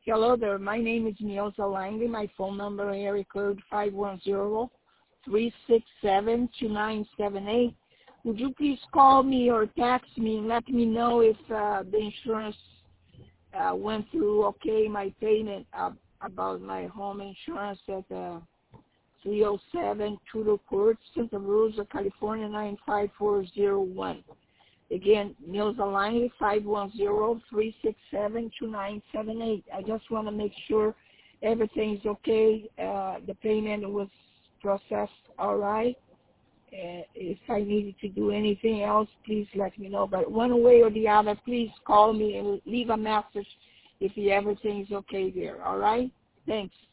Hello there. My name is Nilsa Langley. My phone number area code 510-367-2978. Would you please call me or text me and let me know if the insurance went through okay, my payment about my home insurance at 307 Tudor Court, Santa Rosa, California, 95401. Again, Nilsa Langley, 510-367-2978. I just want to make sure everything's okay. The payment was processed all right. If I needed to do anything else, please let me know. But one way or the other, please call me and leave a message if everything's okay there. All right? Thanks.